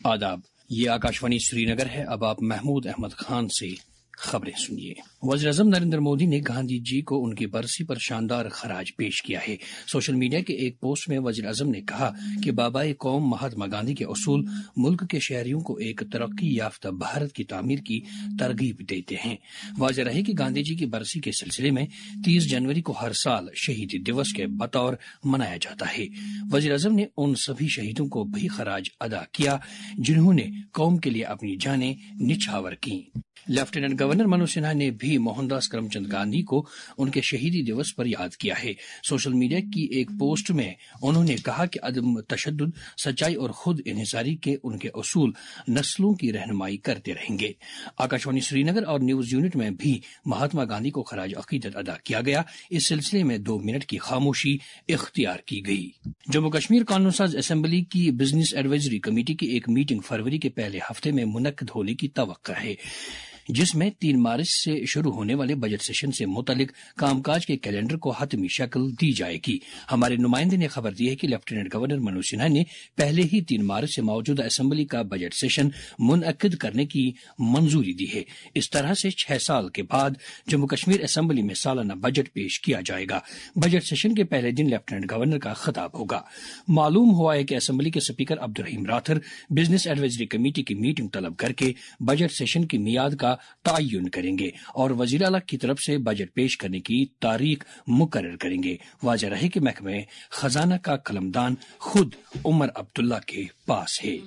آداب، یہ آکاشوانی سری نگر ہے۔ اب آپ محمود احمد خان سے خبریں سنیے۔ وزیر اعظم نریندر مودی نے گاندھی جی کو ان کی برسی پر شاندار خراج پیش کیا ہے۔ سوشل میڈیا کے ایک پوسٹ میں وزیر اعظم نے کہا کہ بابائے قوم مہاتما گاندھی کے اصول ملک کے شہریوں کو ایک ترقی یافتہ بھارت کی تعمیر کی ترغیب دیتے ہیں۔ واضح رہے کہ گاندھی جی کی برسی کے سلسلے میں 30 جنوری کو ہر سال شہیدی دیوس کے بطور منایا جاتا ہے۔ وزیر اعظم نے ان سبھی شہیدوں کو بھی خراج ادا کیا جنہوں نے قوم کے لیے اپنی جانیں نچھاور کی۔ لیفٹیننٹ گورنر منوج سنہا نے بھی موہن داس کرم چند گاندھی کو ان کے شہیدی دیوس پر یاد کیا ہے۔ سوشل میڈیا کی ایک پوسٹ میں انہوں نے کہا کہ عدم تشدد، سچائی اور خود انحصاری کے ان کے اصول نسلوں کی رہنمائی کرتے رہیں گے۔ آکاشوانی سری نگر اور نیوز یونٹ میں بھی مہاتما گاندھی کو خراج عقیدت ادا کیا گیا۔ اس سلسلے میں 2 منٹ کی خاموشی اختیار کی گئی۔ جموں کشمیر قانون ساز اسمبلی کی بزنس ایڈوائزری کمیٹی کی ایک میٹنگ فروری کے پہلے ہفتے میں منعقد ہونے کی توقع ہے، جس میں 3 مارچ سے شروع ہونے والے بجٹ سیشن سے متعلق کام کاج کے کیلنڈر کو حتمی شکل دی جائے گی۔ ہمارے نمائندے نے خبر دی ہے کہ لیفٹیننٹ گورنر منوج سنہا نے پہلے ہی 3 مارچ سے موجودہ اسمبلی کا بجٹ سیشن منعقد کرنے کی منظوری دی ہے۔ اس طرح سے 6 سال کے بعد جموں کشمیر اسمبلی میں سالانہ بجٹ پیش کیا جائے گا۔ بجٹ سیشن کے پہلے دن لیفٹیننٹ گورنر کا خطاب ہوگا۔ معلوم ہوا ہے کہ اسمبلی کے speaker Abdul Rahim Rather business advisory committee کی میٹنگ طلب کر کے بجٹ سیشن کی میعاد کا تعین کریں گے اور وزیر اعلیٰ کی طرف سے بجٹ پیش کرنے کی تاریخ مقرر کریں گے۔ واضح رہے کہ محکمہ خزانہ کا قلمدان خود عمر عبداللہ کے پاس ہے۔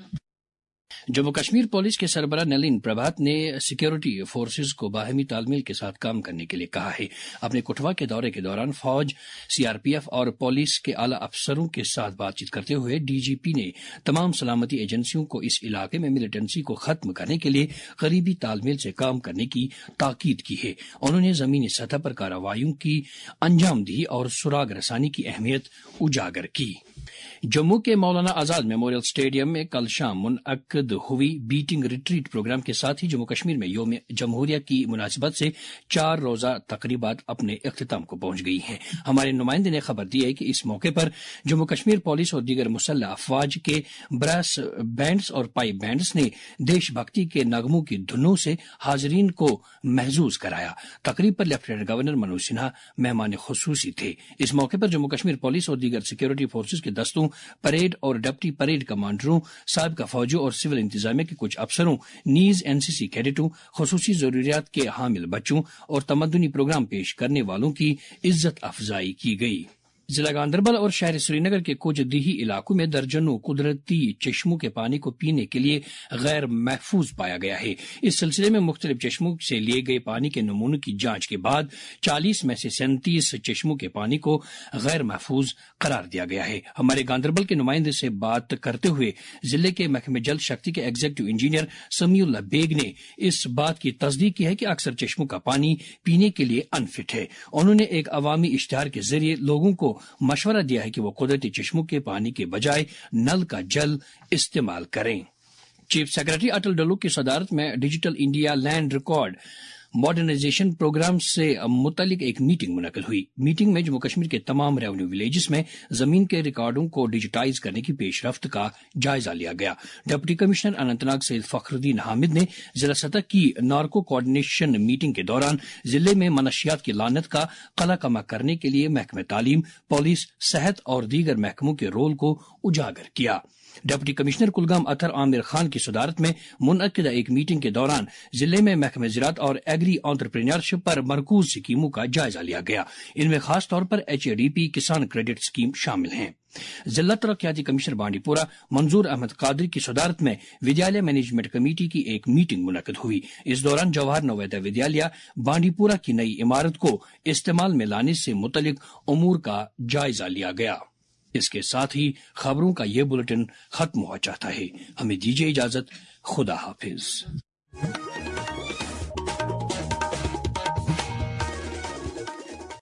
جموں کشمیر پولیس کے سربراہ نلین پربھات نے سیکیورٹی فورسز کو باہمی تال میل کے ساتھ کام کرنے کے لیے کہا ہے۔ اپنے کٹھوا کے دورے کے دوران فوج، CRPF اور پولیس کے اعلی افسروں کے ساتھ بات چیت کرتے ہوئے DGP نے تمام سلامتی ایجنسیوں کو اس علاقے میں ملیٹنسی کو ختم کرنے کے لیے قریبی تال میل سے کام کرنے کی تاکید کی ہے۔ انہوں نے زمینی سطح پر کارروائیوں کی انجام دہی اور سراغ رسانی کی اہمیت اجاگر کی۔ جموں کے مولانا آزاد میموریل اسٹیڈیم میں کل شام منعقد ہوئی بیٹنگ ریٹریٹ پروگرام کے ساتھ ہی جموں کشمیر میں یوم جمہوریہ کی مناسبت سے 4 روزہ تقریبات اپنے اختتام کو پہنچ گئی ہیں۔ ہمارے نمائندے نے خبر دی ہے کہ اس موقع پر جموں کشمیر پولیس اور دیگر مسلح افواج کے براس بینڈز اور پائپ بینڈز نے دیش بھکتی کے نغموں کی دھنوں سے حاضرین کو محظوظ کرایا۔ تقریب پر لیفٹیننٹ گورنر منوج سنہا مہمان خصوصی تھے۔ اس موقع پر جموں کشمیر پولیس اور دیگر سیکیورٹی فورسز کے دستوں، پریڈ اور ڈپٹی پریڈ کمانڈروں، سابقہ فوجیوں اور سول انتظامیہ کے کچھ افسروں، نیز NCC کیڈٹوں، خصوصی ضروریات کے حامل بچوں اور تمدنی پروگرام پیش کرنے والوں کی عزت افزائی کی گئی۔ ضلع گاندربل اور شہر سری نگر کے کچھ دیہی علاقوں میں درجنوں قدرتی چشموں کے پانی کو پینے کے لیے غیر محفوظ پایا گیا ہے۔ اس سلسلے میں مختلف چشموں سے لیے گئے پانی کے نمونوں کی جانچ کے بعد 40 میں سے 37 چشموں کے پانی کو غیر محفوظ قرار دیا گیا ہے۔ ہمارے گاندربل کے نمائندے سے بات کرتے ہوئے ضلع کے محکمہ جل شکتی کے executive engineer Samiullah Baig نے اس بات کی تصدیق کی ہے کہ اکثر چشموں کا پانی پینے کے لیے انفٹ ہے۔ انہوں نے ایک عوامی اشتہار کے ذریعے لوگوں کو مشورہ دیا ہے کہ وہ قدرتی چشموں کے پانی کے بجائے نل کا جل استعمال کریں۔ چیف سیکرٹری اٹل ڈلو کی صدارت میں digital India land record modernization programme سے متعلق ایک میٹنگ منعقد ہوئی۔ میٹنگ میں جموں کشمیر کے تمام ریونیو ولیجز میں زمین کے ریکارڈوں کو ڈیجیٹائز کرنے کی پیش رفت کا جائزہ لیا گیا۔ Deputy commissioner Anantnag Syed Fakhruddin Hamid نے ضلع سطح کی نارکو کوآرڈینیشن میٹنگ کے دوران ضلع میں منشیات کی لعنت کا قلع کما کرنے کے لیے محکمہ تعلیم، پولیس، صحت اور دیگر محکموں کے رول کو اجاگر کیا۔ ڈپٹی کمشنر کلگام اطہر عامر خان کی صدارت میں منعقدہ ایک میٹنگ کے دوران ضلع میں محکمہ زراعت اور ایگری انٹرپرینیورشپ پر مرکوز اسکیموں کا جائزہ لیا گیا۔ ان میں خاص طور پر HADP کسان کریڈٹ اسکیم شامل ہیں۔ ضلع ترقیاتی کمشنر بانڈی پورہ منظور احمد قادری کی صدارت میں ودیالیہ مینجمنٹ کمیٹی کی ایک میٹنگ منعقد ہوئی۔ اس دوران جواہر نوویدیا ودیالیہ بانڈی پورہ کی نئی عمارت کو استعمال میں لانے سے متعلق امور کا جائزہ لیا گیا۔ اس کے ساتھ ہی خبروں کا یہ بلیٹن ختم ہوا چاہتا ہے۔ ہمیں دیجیے اجازت۔ خدا حافظ۔